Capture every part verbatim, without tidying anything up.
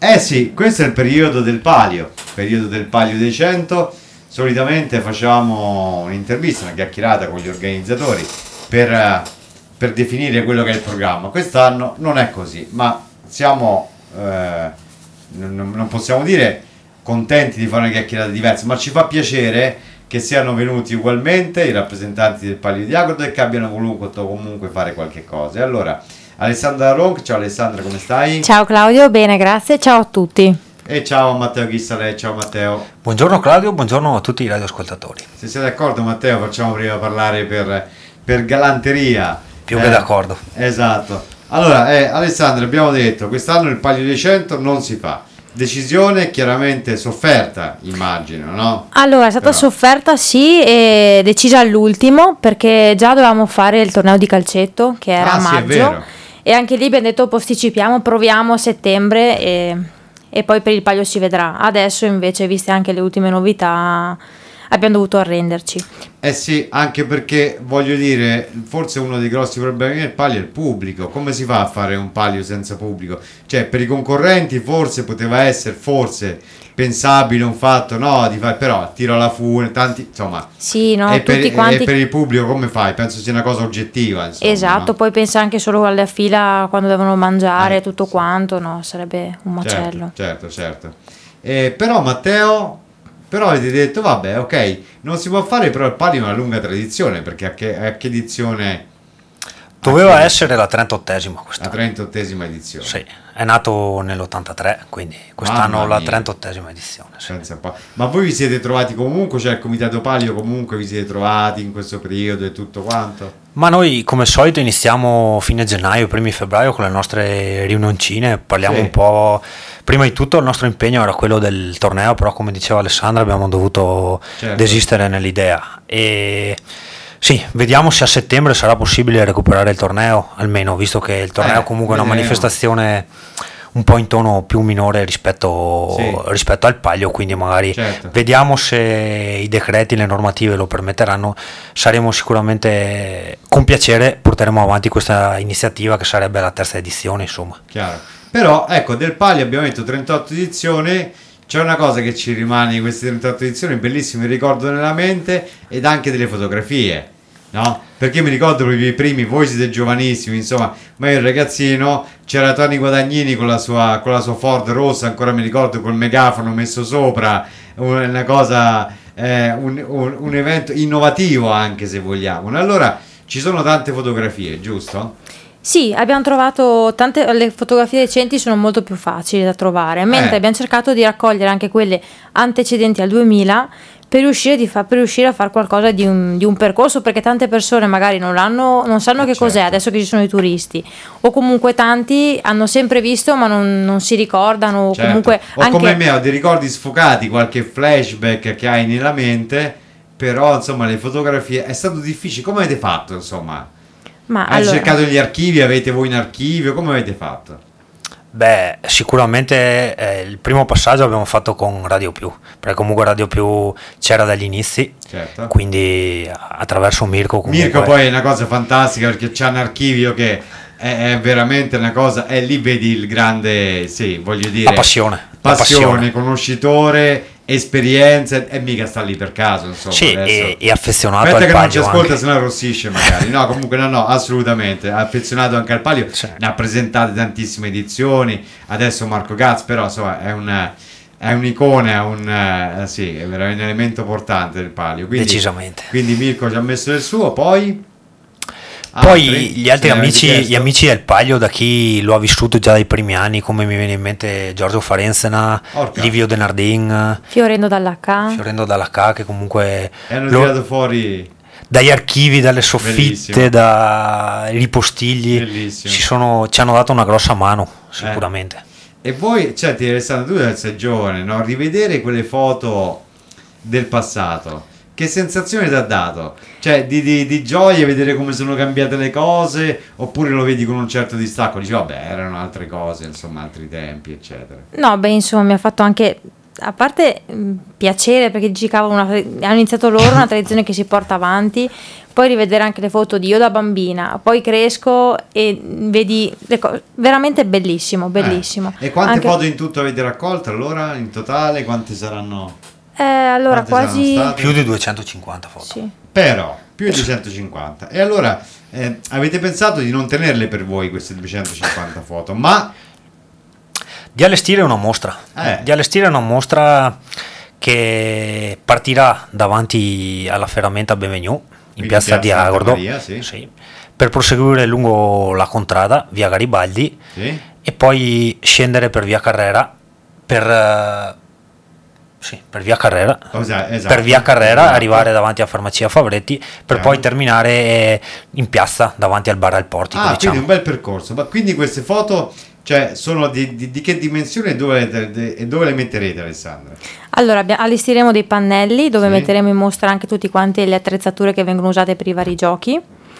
Eh sì, questo è il periodo del palio, periodo del palio dei cento. Solitamente facevamo un'intervista, una chiacchierata con gli organizzatori per, eh, per definire quello che è il programma. Quest'anno non è così, ma siamo, eh, non, non possiamo dire contenti di fare una chiacchierata diversa, ma ci fa piacere che siano venuti ugualmente i rappresentanti del palio di Agordo e che abbiano voluto comunque fare qualche cosa. E allora, Alessandra Ronc, ciao Alessandra, come stai? Ciao Claudio, bene, grazie, ciao a tutti. E ciao Matteo Chissale, ciao Matteo. Buongiorno Claudio, buongiorno a tutti i radioascoltatori. Se sei d'accordo Matteo, facciamo prima parlare per, per galanteria. Più eh, che d'accordo. Esatto. Allora, eh, Alessandra, abbiamo detto, quest'anno il palio dei cento non si fa. Decisione chiaramente sofferta, immagino, no? Allora, è stata Però... sofferta, sì, e decisa all'ultimo, perché già dovevamo fare il torneo di calcetto, che era ah, a maggio. Sì, è vero. E anche lì abbiamo detto posticipiamo, proviamo a settembre e, e poi per il palio si vedrà. Adesso invece, viste anche le ultime novità, abbiamo dovuto arrenderci. Eh sì, anche perché voglio dire, forse uno dei grossi problemi del palio è il pubblico. Come si fa a fare un palio senza pubblico? Cioè, per i concorrenti forse poteva essere, forse pensabile un fatto, no, di fare, però tiro alla fune, tanti, insomma. Sì, no, e, tutti per, quanti... e per il pubblico come fai? Penso sia una cosa oggettiva, insomma. Esatto, no? poi pensa anche solo alla fila quando devono mangiare, Eh, tutto quanto, no, sarebbe un macello. Certo, certo, certo. Eh, però Matteo, però avete detto, vabbè, ok, non si può fare, però il palio è una lunga tradizione, perché a che, a che edizione... Doveva che essere la trentottesima quest'anno. La trentottesima edizione. Sì, è nato nell'ottantatré, quindi quest'anno la trentottesima edizione. Sì. Ma voi vi siete trovati comunque, cioè il comitato palio comunque vi siete trovati in questo periodo e tutto quanto? Ma noi come al solito iniziamo fine gennaio, primi febbraio con le nostre riunioncine, parliamo sì. un po'. Prima di tutto il nostro impegno era quello del torneo, però come diceva Alessandra abbiamo dovuto certo. desistere nell'idea e sì, vediamo se a settembre sarà possibile recuperare il torneo, almeno visto che il torneo eh, comunque è una manifestazione un po' in tono più minore rispetto, sì. rispetto al palio, quindi magari certo. vediamo se i decreti, le normative lo permetteranno. Saremo sicuramente, con piacere porteremo avanti questa iniziativa che sarebbe la terza edizione, insomma. Chiaro. Però ecco, del palio abbiamo detto trentotto edizioni, c'è una cosa che ci rimane di queste trentotto edizioni, bellissime, ricordo nella mente, ed anche delle fotografie, no? Perché mi ricordo proprio i primi, voi siete giovanissimi, insomma, ma io ero ragazzino, c'era Tony Guadagnini con la sua, con la sua Ford rossa, ancora mi ricordo, col megafono messo sopra, una cosa, eh, un, un, un evento innovativo anche se vogliamo. Allora ci sono tante fotografie, giusto? Sì, abbiamo trovato tante, le fotografie recenti sono molto più facili da trovare, mentre eh. abbiamo cercato di raccogliere anche quelle antecedenti al duemila per riuscire, di fa, per riuscire a fare qualcosa di un, di un percorso, perché tante persone magari non, l'hanno, non sanno eh che certo. cos'è adesso che ci sono i turisti, o comunque tanti hanno sempre visto ma non, non si ricordano, certo. comunque o anche... come me ho dei ricordi sfocati, qualche flashback che hai nella mente, però insomma le fotografie è stato difficile. Come avete fatto, insomma? Ma Avete allora... cercato gli archivi, avete voi in archivio, come avete fatto? Beh, sicuramente eh, il primo passaggio abbiamo fatto con Radio Più, perché comunque Radio Più c'era dagli inizi, certo. quindi attraverso Mirko comunque... Mirko poi è una cosa fantastica perché c'ha un archivio che è, è veramente una cosa, e lì vedi il grande, sì, voglio dire... La passione. Passione, la passione. Conoscitore, esperienze, e mica sta lì per caso, insomma. Sì, adesso... e, e affezionato Aspetta al che palio non ci ascolta, anche. se no arrossisce magari. No, comunque no, no, assolutamente. Affezionato anche al palio, sì. ne ha presentate tantissime edizioni. Adesso Marco Gaz, però insomma è un... è un'icona, è un eh, sì, è veramente un elemento portante del palio. Quindi, decisamente. Quindi Mirko ci ha messo il suo, poi poi altri, gli altri amici, gli amici del palio, da chi lo ha vissuto già dai primi anni, come mi viene in mente Giorgio Farenzena, Orca. Livio Denardin, Fiorendo Dall'H, Fiorendo Dall'H, che comunque e hanno lo, tirato fuori dagli archivi, dalle soffitte, dai ripostigli, ci, sono, ci hanno dato una grossa mano sicuramente. Eh. E voi, cioè, ti Alessandro, tu sei giovane, no? Rivedere quelle foto del passato, che sensazione ti ha dato? Cioè, di, di, di gioia vedere come sono cambiate le cose, oppure lo vedi con un certo distacco? Dici, vabbè, erano altre cose, insomma, altri tempi, eccetera. No, beh, insomma, mi ha fatto anche a parte mh, piacere, perché dici cavolo, una, hanno iniziato loro una tradizione che si porta avanti, poi rivedere anche le foto di io da bambina, poi cresco e vedi le cose, veramente bellissimo, bellissimo. Eh. E quante anche... foto in tutto avete raccolto allora, in totale, quante saranno? Eh, allora quante quasi più di duecentocinquanta foto. Sì. Però, più di duecentocinquanta. E allora eh, avete pensato di non tenerle per voi queste duecentocinquanta foto, ma di allestire una mostra, eh. di allestire una mostra che partirà davanti alla ferramenta Benvenue in piazza, piazza di Agordo, Maria, sì. Sì, per proseguire lungo la contrada via Garibaldi, sì. e poi scendere per via Carrera per, uh, sì, per via Carrera, Cosa, esatto, per via Carrera esatto. arrivare davanti a Farmacia Favretti per Chiaro. Poi terminare in piazza davanti al bar al Portico. Ah, diciamo. quindi un bel percorso. Ma quindi queste foto, cioè, sono di, di, di che dimensione e dove, de, de, e dove le metterete, Alessandra? Allora, abbiamo, allestiremo dei pannelli dove Sì. metteremo in mostra anche tutte quante le attrezzature che vengono usate per i vari giochi.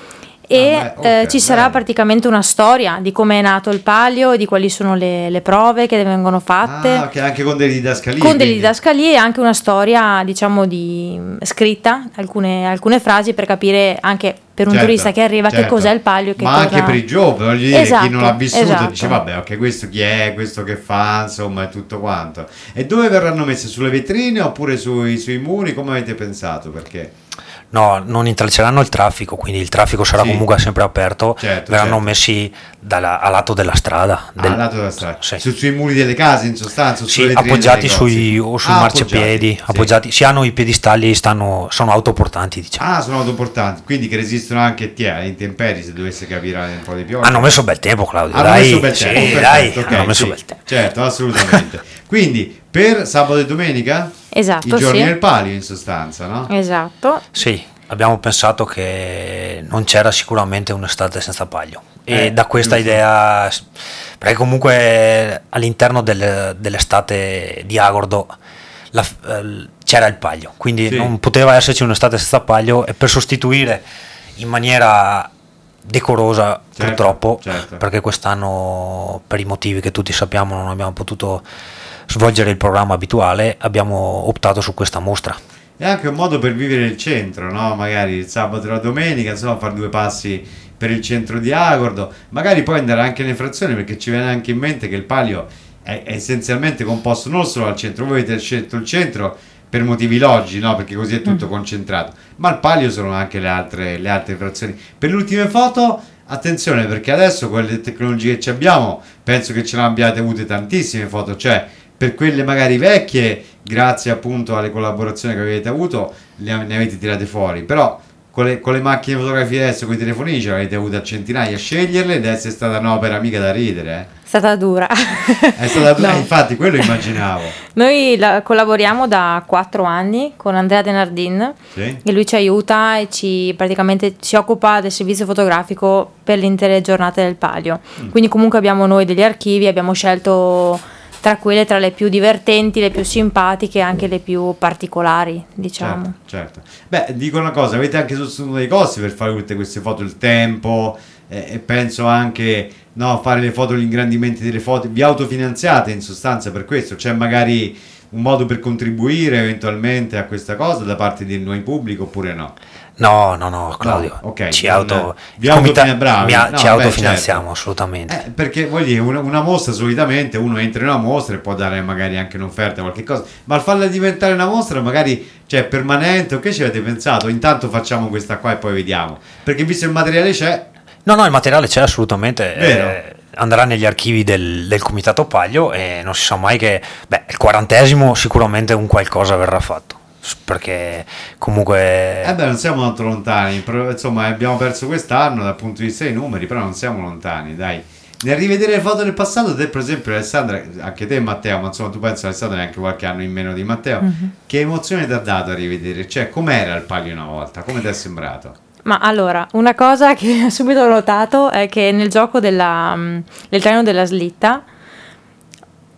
E Ah, beh, okay, eh, ci sarà bello. praticamente una storia di come è nato il palio e di quali sono le, le prove che vengono fatte. Ah, che anche con delle didascalie. Con delle quindi. didascalie e anche una storia, diciamo, di scritta, alcune, alcune frasi per capire anche per un Certo, turista che arriva certo. che cos'è il palio. Che Ma cosa... anche per i giovani, voglio dire, Esatto, chi non l'ha vissuto esatto. dice vabbè, ok, questo chi è, questo che fa, insomma, e tutto quanto. E dove verranno messe? Sulle vetrine oppure sui, sui muri? Come avete pensato? Perché? No, non intralceranno il traffico, quindi il traffico sarà Sì. comunque sempre aperto, Certo, verranno certo. messi dalla, a lato della strada. Ah, del- lato della strada. Sì. Su, sui muri delle case in sostanza? Sì, sulle vetrine appoggiati delle sui, cose? o sui Ah, marciapiedi, appoggiati, appoggiati, si hanno i piedistalli, stanno, sono autoportanti, sì. diciamo. Ah, sono autoportanti, quindi che resistono anche ti alle intemperie se dovesse capire un po' di pioggia. Hanno messo bel tempo, Claudio. Hanno dai, messo bel sì, tempo, perfetto, dai, ok, hanno messo sì, bel tempo. certo, assolutamente. Quindi per sabato e domenica Esatto, i giorni sì. del palio in sostanza, no? Esatto. Sì, abbiamo pensato che non c'era sicuramente un'estate senza palio. E Eh, da questa giusto. idea, perché comunque all'interno del- dell'estate di Agordo la- eh, c'era il palio, quindi Sì. non poteva esserci un'estate senza palio, e per sostituire in maniera decorosa, Certo, purtroppo, certo. perché quest'anno per i motivi che tutti sappiamo non abbiamo potuto svolgere il programma abituale, abbiamo optato su questa mostra. È anche un modo per vivere il centro, no? Magari il sabato e la domenica, insomma, fare due passi per il centro di Agordo, magari poi andare anche nelle frazioni, perché ci viene anche in mente che il palio è, è essenzialmente composto non solo al centro. Voi avete scelto il centro per motivi logici, no? Perché così è tutto Mm. concentrato, ma il palio sono anche le altre, le altre frazioni. Per le ultime foto, attenzione, perché adesso con le tecnologie che ci abbiamo, penso che ce ne abbiate avute tantissime foto, cioè per quelle magari vecchie, grazie appunto alle collaborazioni che avete avuto, le, ne avete tirate fuori, però con le, con le macchine fotografiche adesso, con i telefonini, ce l'avete avute a centinaia a sceglierle, ed essere stata un'opera mica da ridere, eh. È stata dura. È stata No. eh, infatti quello immaginavo. Noi la- collaboriamo da quattro anni con Andrea Denardin, Sì? e lui ci aiuta e ci praticamente si occupa del servizio fotografico per le intere giornate del palio. Mm. Quindi comunque abbiamo noi degli archivi, abbiamo scelto tra quelle, tra le più divertenti, le più simpatiche e anche le più particolari, diciamo. Certo, certo. Beh, dico una cosa, avete anche sostenuto dei costi per fare tutte queste foto, il tempo, eh, e penso anche, no, fare le foto, gli ingrandimenti delle foto, vi autofinanziate in sostanza per questo? C'è magari un modo per contribuire eventualmente a questa cosa da parte di noi pubblico oppure no? No, no, no, Claudio, No, ok, ci, non- auto, vi il comita- autofina- bravi. mi ha- No, ci beh, autofinanziamo certo. assolutamente. Eh, perché voglio dire, una, una mostra solitamente uno entra in una mostra e può dare magari anche un'offerta, qualche cosa, ma al farla diventare una mostra magari, cioè, permanente, o che ci avete pensato? Intanto facciamo questa qua e poi vediamo, perché visto il materiale c'è. No, no, il materiale c'è assolutamente, Vero. eh, andrà negli archivi del, del Comitato Palio, e non si sa mai che, beh, il quarantesimo sicuramente un qualcosa verrà fatto, s- perché comunque... Eh beh, non siamo tanto lontani, però, insomma, abbiamo perso quest'anno dal punto di vista dei numeri, però non siamo lontani, dai. Nel rivedere le foto del passato, te per esempio Alessandra, anche te e Matteo, ma insomma tu pensi Alessandra neanche qualche anno in meno di Matteo, Mhm. che emozione ti ha dato a rivedere? Cioè, com'era il palio una volta? Come ti è sembrato? Ma allora, una cosa che subito ho notato è che nel gioco della, mm, del treno della slitta,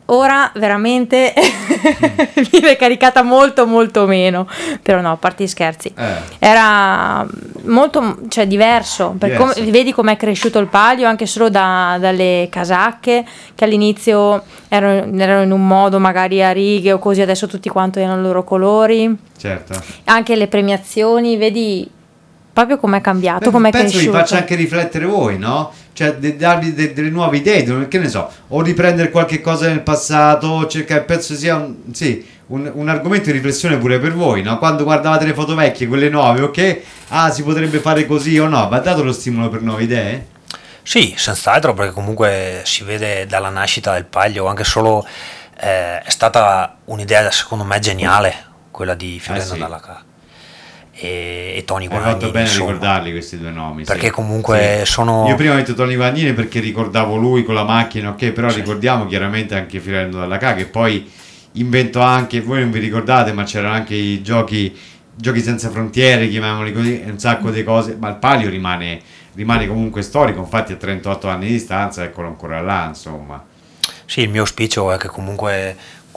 ora veramente viene caricata molto molto meno, però no, a parte gli scherzi, Eh. era molto, cioè, diverso, per Diverso. come- vedi com'è cresciuto il palio anche solo da- dalle casacche che all'inizio erano, erano in un modo magari a righe o così, adesso tutti quanti hanno i loro colori, Certo. anche le premiazioni, vedi proprio com'è cambiato, Beh, com'è penso vi cresciuto. faccia anche riflettere voi, no? Cioè, de- darvi de- delle nuove idee, de- che ne so, o riprendere qualche cosa nel passato, o cercare, penso sia un, sì, un, un argomento di riflessione pure per voi, no? Quando guardavate le foto vecchie, quelle nuove, ok? Ah, si potrebbe fare così o no? Va dato lo stimolo per nuove idee? Sì, senz'altro, perché comunque si vede dalla nascita del Palio, anche solo eh, è stata un'idea secondo me geniale, quella di Fiorello Eh sì. Dalla Ca e, e Tony Hai Guadagnini. fatto bene a insomma. ricordarli questi due nomi. Perché sì. comunque Sì. sono- Io prima ho detto Tony Guadagnini perché ricordavo lui con la macchina, ok? Però Sì. ricordiamo chiaramente anche Fiorello Dalla Ca, che poi inventò anche, voi non vi ricordate, ma c'erano anche i giochi, giochi senza frontiere, chiamiamoli così, un sacco di cose, ma il Palio rimane, rimane comunque storico, infatti a trentotto anni di distanza, eccolo ancora là, insomma. Sì, il mio auspicio è che comunque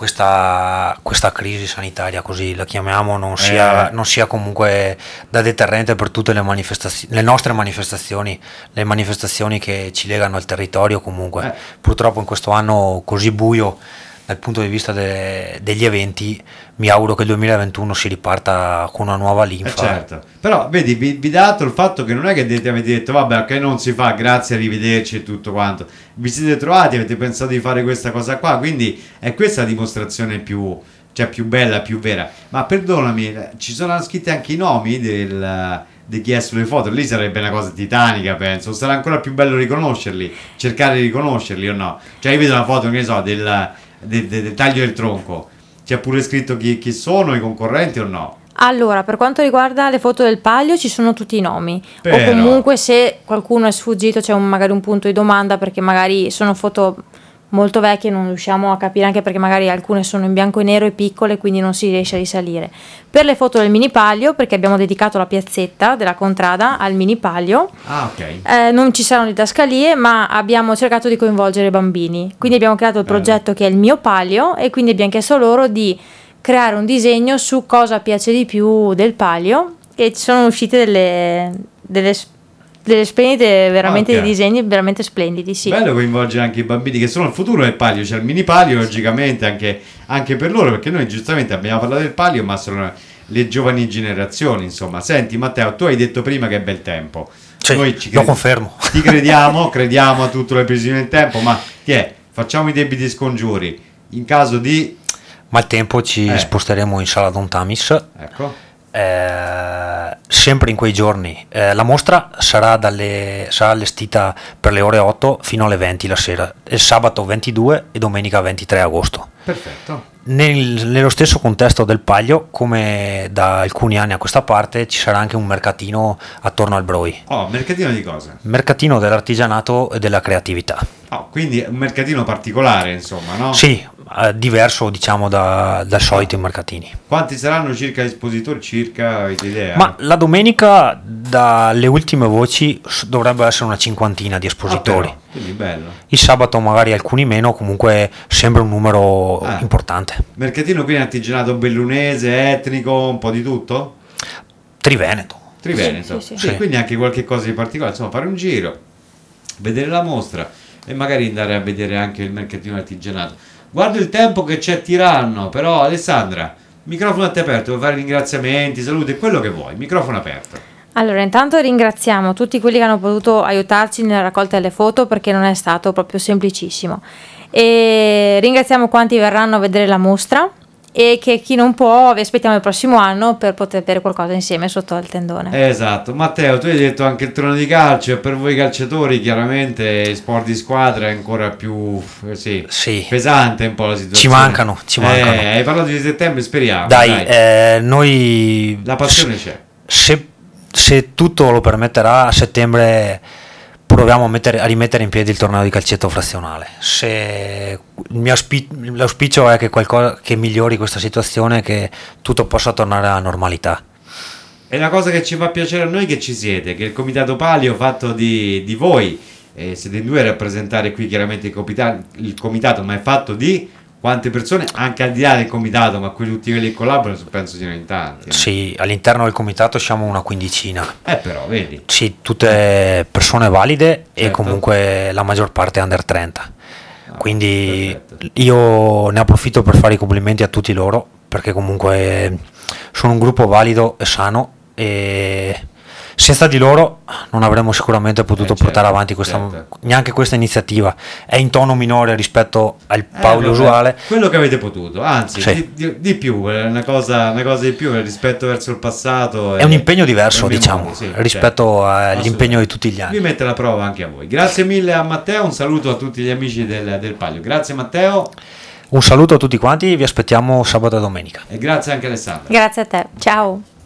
questa, questa crisi sanitaria, così la chiamiamo, non sia, Eh. non sia comunque da deterrente per tutte le manifestazioni, le nostre manifestazioni, le manifestazioni che ci legano al territorio comunque. Eh. Purtroppo in questo anno così buio dal punto di vista de- degli eventi, mi auguro che il duemilaventuno si riparta con una nuova Eh linfa. certo, però vedi, vi, vi dato il fatto che non è che dite- avete detto vabbè ok non si fa, grazie, arrivederci e tutto quanto, vi siete trovati, avete pensato di fare questa cosa qua, quindi è questa la dimostrazione più, cioè più bella, più vera. Ma perdonami, ci sono scritti anche i nomi del, di chi è sulle foto, lì sarebbe una cosa titanica, penso, sarà ancora più bello riconoscerli, cercare di riconoscerli o no? Cioè io vedo una foto, che ne so, del, del, del- del taglio del tronco, c'è pure scritto chi, chi sono i concorrenti o no? Allora, per quanto riguarda le foto del Palio ci sono tutti i nomi, Però- o comunque se qualcuno è sfuggito c'è un- magari un punto di domanda, perché magari sono foto molto vecchie, non riusciamo a capire, anche perché magari alcune sono in bianco e nero e piccole, quindi non si riesce a risalire. Per le foto del mini Palio, perché abbiamo dedicato la piazzetta della Contrada al mini Palio, Ah ok. eh, non ci saranno didascalie, ma abbiamo cercato di coinvolgere i bambini, quindi abbiamo creato il Bello. progetto che è il mio Palio, e quindi abbiamo chiesto loro di creare un disegno su cosa piace di più del Palio, e ci sono uscite delle, delle, delle splendide, veramente Ok. dei disegni veramente splendidi, sì. Bello coinvolgere anche i bambini che sono il futuro del Palio, c'è il mini Palio logicamente anche, anche per loro, perché noi giustamente abbiamo parlato del Palio ma sono le giovani generazioni, insomma. Senti Matteo, tu hai detto prima che è bel tempo, Sì, noi ci lo cre- confermo. ti crediamo, crediamo a tutto le previsioni del tempo, ma ti è, facciamo i debiti scongiuri in caso di, Maltempo ci Eh. sposteremo in sala Don Tamis. ecco, Eh, sempre in quei giorni. Eh, la mostra sarà, dalle, sarà allestita per le ore otto fino alle venti la sera, il sabato ventidue e domenica ventitré agosto. perfetto. Nel- nello stesso contesto del Palio, come da alcuni anni a questa parte, ci sarà anche un mercatino attorno al Broi. Oh, mercatino di cosa? Mercatino dell'artigianato e della creatività. Oh, quindi è un mercatino particolare, insomma, no? Sì, eh, diverso diciamo da- dal solito i mercatini. Quanti saranno circa gli espositori? Circa, avete idea? Ma la domenica, dalle ultime voci, s- dovrebbe essere una cinquantina di Ah, espositori. però, quindi bello. Il sabato magari alcuni meno, comunque sembra un numero Ah. importante. Mercatino quindi artigianato bellunese, etnico, un po' di tutto? Triveneto. Triveneto. Sì, sì, Sì, sì. quindi anche qualche cosa di particolare, insomma, fare un giro, vedere la mostra e magari andare a vedere anche il mercatino artigianato. Guardo il tempo che c'è tiranno, però Alessandra, microfono a te aperto, vuoi fare ringraziamenti, salute, quello che vuoi, microfono aperto. Allora, intanto ringraziamo tutti quelli che hanno potuto aiutarci nella raccolta delle foto, perché non è stato proprio semplicissimo, e ringraziamo quanti verranno a vedere la mostra, e che chi non può vi aspettiamo il prossimo anno per poter bere qualcosa insieme sotto il tendone. Esatto, Matteo, tu hai detto anche il trono di calcio, e per voi calciatori chiaramente il sport di squadra è ancora più eh, sì, Sì. pesante un po' la situazione. Ci mancano, ci mancano. Eh, hai parlato di settembre, speriamo. Dai, eh, noi La passione c'è. se, se tutto lo permetterà, a settembre proviamo a, mettere- a rimettere in piedi il torneo di calcetto frazionale. Se il mio auspi- l'auspicio è che qualcosa che migliori questa situazione, che tutto possa tornare alla normalità. È una cosa che ci fa piacere a noi che ci siete, che il Comitato Palio fatto di, di voi, eh, siete in due a rappresentare qui chiaramente il, comita- il comitato, ma è fatto di quante persone, anche al di là del comitato, ma quelli tutti quelli che collaborano penso siano in tanti. Eh. Sì, all'interno del comitato siamo una quindicina. Eh però, vedi. Sì, tutte persone valide, certo. E comunque la maggior parte under trenta. Ah, quindi perfetto. Io ne approfitto per fare i complimenti a tutti loro, perché comunque sono un gruppo valido e sano, e senza di loro non avremmo sicuramente potuto eh certo, portare avanti questa, certo. neanche questa iniziativa. È in tono minore rispetto al eh, Paolo usuale. Quello che avete potuto, anzi sì. di, di, di più, una cosa, una cosa di più rispetto verso il passato. È e, un impegno diverso, diciamo, modo, sì, rispetto certo. all'impegno di tutti gli anni. Vi mette alla prova anche a voi. Grazie mille a Matteo, un saluto a tutti gli amici del, del Palio. Grazie Matteo. Un saluto a tutti quanti, vi aspettiamo sabato e domenica. E grazie anche Alessandra. Grazie a te, ciao.